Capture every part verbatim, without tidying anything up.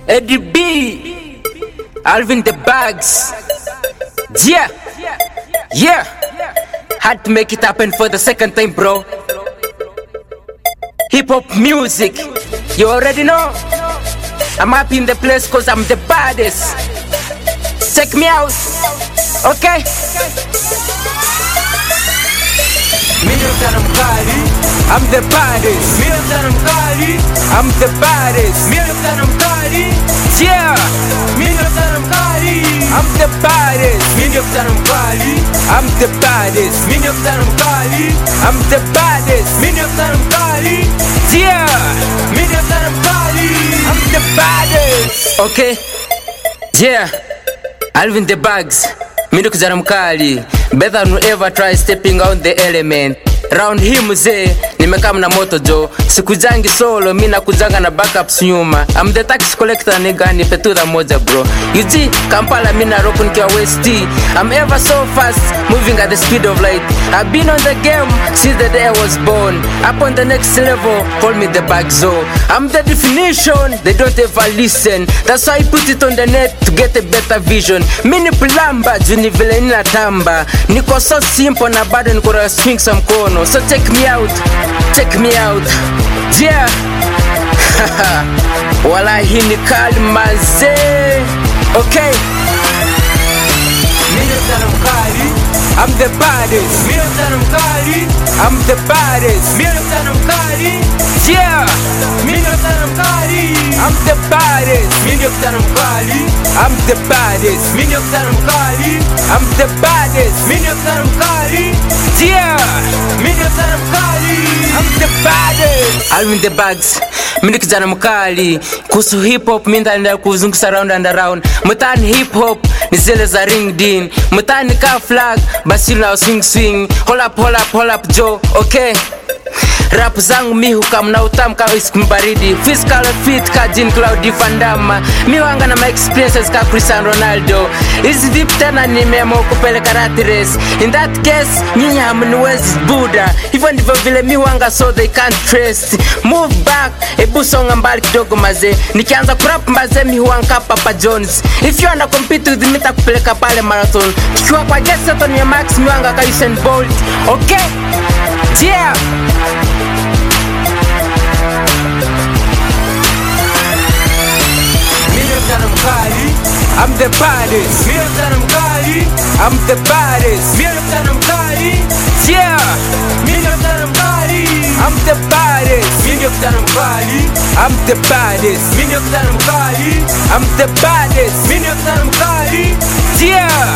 Eddie B, Alvin the Bags. Yeah, yeah. Had to make it happen for the second time, bro. Hip hop music, you already know. I'm happy in the place cause I'm the baddest. Check me out, okay? I'm the baddest. I'm the baddest. Yeah. I'm the baddest. I'm the baddest. I'm the baddest. Yeah. I'm the baddest. Okay. Yeah. Alvin the Bags. Mimi kuzana mkali. Better than ever try stepping out the element. Round hii mzee, nimekam na moto jo. Sikujangi solo, mina kujanga na backups nyuma. I'm the tax collector nigga, nipe tu da moja bro. U G, Kampala mina roku nikiwa West T. I'm ever so fast, moving at the speed of light. I've been on the game since the day I was born. Up on the next level, call me the Bagzo. I'm the definition, they don't ever listen. That's why I put it on the net to get a better vision. Mini plamba, juni vile nina tamba. Niko so simple na bado niko na swing some kono. So check me out, check me out. Yeah. Wala hii ni kali manze. Okay. I'm the baddest. I'm the baddest. Yeah. I'm the baddest. I'm the baddest. I'm the baddest. Yeah. I'm the baddest. Alvin the Bags. Mimi kijana mkali. Kuhusu hip hop mimi ndaenda kuzunguka round and around. Mtani hip hop ni zile za ring din. Mtani ka flag basi na swing swing. Hold up hold up hold up Joe. Okay. Rap zangu mi hukam na utam ka iskumbaridi. Physical fit ka Jean Claude Van Damme. Mi wanga na my experiences ka Cristiano Ronaldo. Is deep tena nimemo kupeleka rat race. In that case nyinyi hamniwezi buda. Hivyo ndivyo vile mi wanga so they can't trace. Move back ebu songa mbali kidogo maze. Nikianza kurap maze mi huanga Papa Jones. If you wanna compete with me takupeleka pale marathon. Kikiwa kwa jet set on your max mi wanga ka Usain Bolt. Okay. Yeah. I'm the baddest. I'm the baddest. Yeah. I'm the baddest. I'm the baddest. I'm the baddest. Yeah.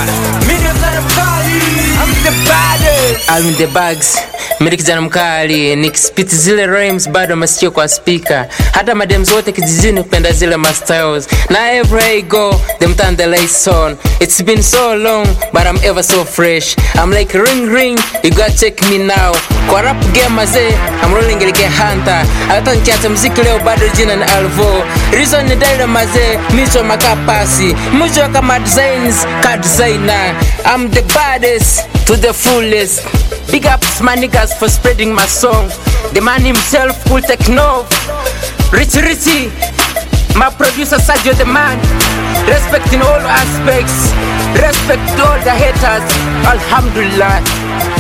I'm the baddest. I'm the Bags. Mimi kijana mkali, nikispit zile rhymes bado masikio kwa speaker. Hata madems wote kijijini kupenda zile my styles. Now everywhere I go, them turn the lights on. It's been so long, but I'm ever so fresh. I'm like ring ring, you gotta check me now. Kwa rap game maze, I'm rolling like a hunter. Hata nikiacha muziki leo bado jina ni Alvo. Reason ni dada maze, micho makapasi. Mwisho kama designs, ka designer. I'm the baddest to the fullest. Big ups my niggas for spreading my song. The man himself will take note. Richie Richie, my producer Sergio the man. Respect in all aspects. Respect to all the haters. Alhamdulillah.